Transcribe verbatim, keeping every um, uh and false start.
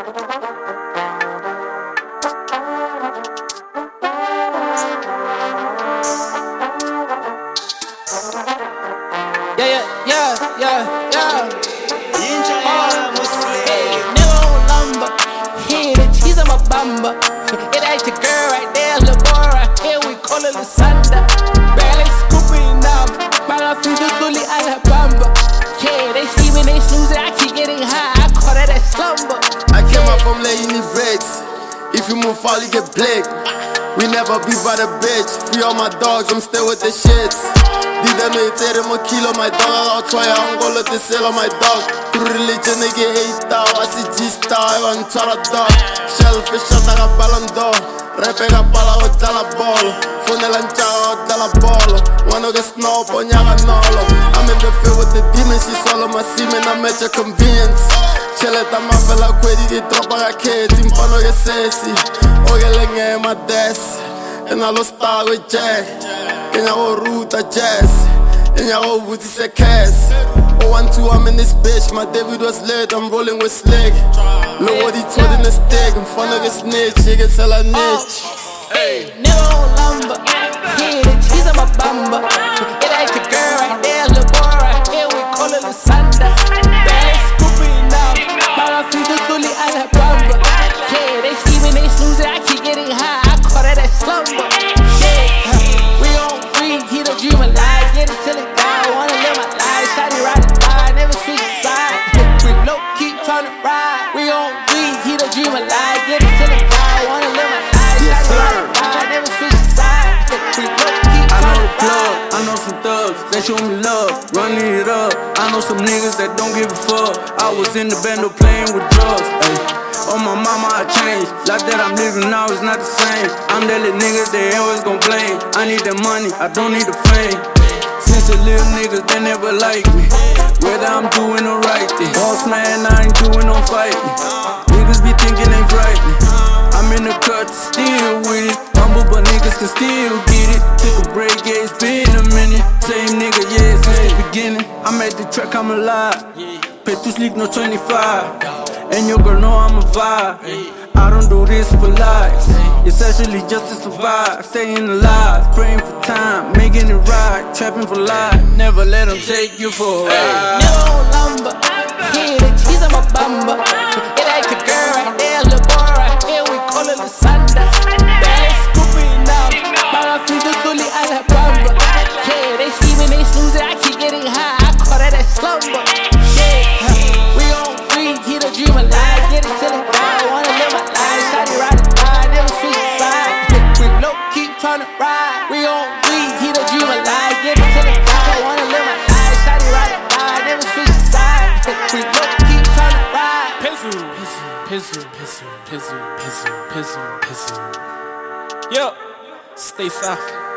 Yeah, yeah, yeah, yeah, yeah. Oh, hey, nigga on lumber. He the cheese on my bumper. It ain't your girl right there, little boy right here. We call it Lasanda. Barely scooping up. My feet are fully out of bumper. Yeah, they see me, they snooze it. I keep getting high. I call that a slumber. I came up from late, you need breaks. If you move fall, you get blick. We never be by the bitch. Free all my dogs, I'm still with the shits. Did them irritate my kilo, my dog. I'll try, I'm gonna let the sell on my dog. Through religion, they get hate out. I see G-Star, I want to try to dog. Shellfish, shot, I got ballon d'or. Repe ka pala o dala bolo. Phone lanchao o dala bolo. Wanna get snow on yaga nolo. I'm in the field with the demons. She swallow my semen. I'm at your convenience. Cheleta mafela kwedi di tropa ga keti. Mfano ge sesi. Oge lenge ma des. And I lost star with Jack. Kenya go root a jazz. Kenya go booty se cash. Oh one two, I'm in this bitch. My David was lit. I'm rolling with slick. Look what he told in the stick. In front of a snitch. He can sell a niche. Hey, nigga on lumber. He the cheese on my bumper. It ain't your girl right there, little boy right here. We call it Lasanda. Barely scooping up. My feet are fully out of bumper. Yeah, they see me, they snooze it. I keep getting high. I call that a slumber. Yeah, we on three. He the dream alive. Get it till it die. Wanna live my life. Shawty ride or die. Never switch side. We low keep trying to ride. We on three. He the dream alive. Get it till it die. Wanna live my life. Yes, Shawty ride or die. Never switch side. We low keep I know trying the to plug, ride. I know some thugs that show me love, running it up. I know some niggas that don't give a fuck. I was in the bando playing with drugs. Ay. Oh my mama, I changed. Life that I'm living now is not the same. I'm that little niggas they always gon' blame. I need that money, I don't need the fame. Since the little niggas, they never like me. Whether I'm doing the right thing. Boss man, I ain't doing no fighting. Niggas be thinking they frightening. I'm in the cut, still with it. Humble, but niggas can still get it. Took a break, yeah, it's been a minute. Same nigga, yeah, since the beginning. I'm at the track, I'm alive. Pay to sleep, no twenty-five. And your girl know I'm a vibe. I don't do this for lies. It's actually just to survive. Staying alive, praying for time, making it right, trapping for life. Never let them take you for a ride. Nigga on lumber. He the cheese on my bumper. It ain't your girl right there, little boy right here. We call it Lasanda. Barely scooping up. My feet are fully out of bumper. Yeah, they see me, they snooze it. I keep getting high. I call that a slumber. Yeah, we on three. He the dream alive. Get it till it die. Wanna live my life. Shawty ride or die. Never switch side. We low keep tryna ride. We on three. He the dream alive. Get it till it die. Wanna live my life. Shawty ride or die. Never switch side. We low keep tryna ride. Pizzle, pizzle, pizzle, pizzle, pizzle, pizzle, pizzle. Yo, stay soft.